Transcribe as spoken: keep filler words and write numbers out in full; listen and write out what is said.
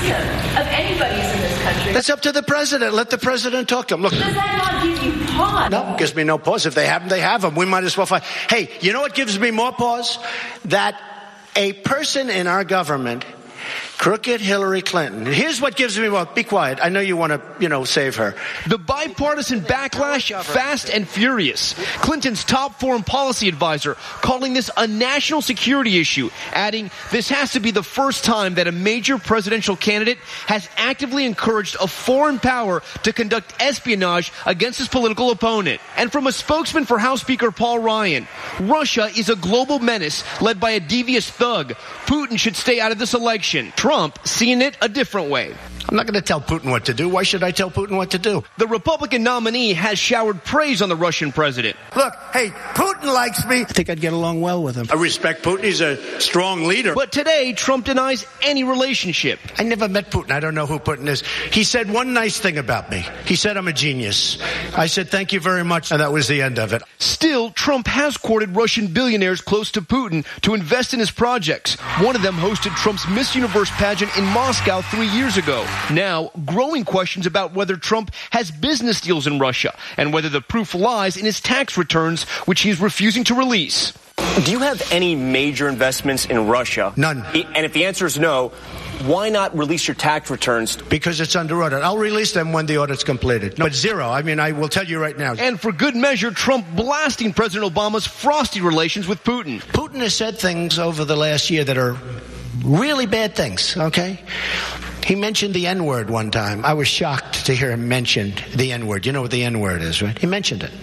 of anybody's in this country. That's up to the president. Let the president talk to him. Look, does that not give you pause? No, it gives me no pause. If they have them, they have them. We might as well find. Hey, you know what gives me more pause? That a person in our government, crooked Hillary Clinton. Here's what gives me more. Be quiet. I know you want to, you know, save her. The bipartisan backlash, fast and furious. Clinton's top foreign policy advisor calling this a national security issue, adding this has to be the first time that a major presidential candidate has actively encouraged a foreign power to conduct espionage against his political opponent. And from a spokesman for House Speaker Paul Ryan, Russia is a global menace led by a devious thug. Putin should stay out of this election. Trump seeing it a different way. I'm not going to tell Putin what to do. Why should I tell Putin what to do? The Republican nominee has showered praise on the Russian president. Look, hey, Putin likes me. I think I'd get along well with him. I respect Putin. He's a strong leader. But today, Trump denies any relationship. I never met Putin. I don't know who Putin is. He said one nice thing about me. He said I'm a genius. I said thank you very much, and that was the end of it. Still, Trump has courted Russian billionaires close to Putin to invest in his projects. One of them hosted Trump's Miss Universe pageant in Moscow three years ago. Now, growing questions about whether Trump has business deals in Russia and whether the proof lies in his tax returns, which he is refusing to release. Do you have any major investments in Russia? None. And if the answer is no, why not release your tax returns? Because it's under audit. I'll release them when the audit's completed. No, but zero. I mean, I will tell you right now. And for good measure, Trump blasting President Obama's frosty relations with Putin. Putin has said things over the last year that are really bad things, okay? He mentioned the N-word one time. I was shocked to hear him mention the N-word. You know what the N-word is, right? He mentioned it.